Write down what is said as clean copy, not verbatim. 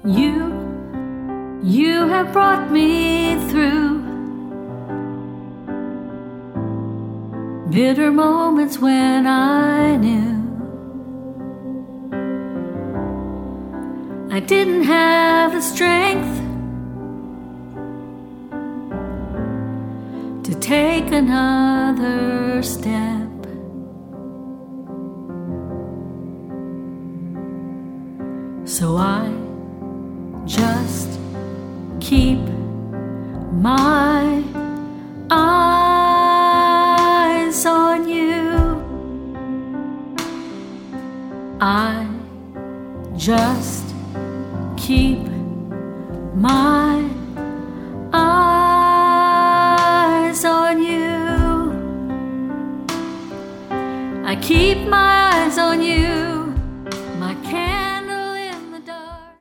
You have brought me through bitter moments when I knew I didn't have the strength to take another step. So I just keep my eyes on you. I just keep my eyes on you. I keep my eyes on you.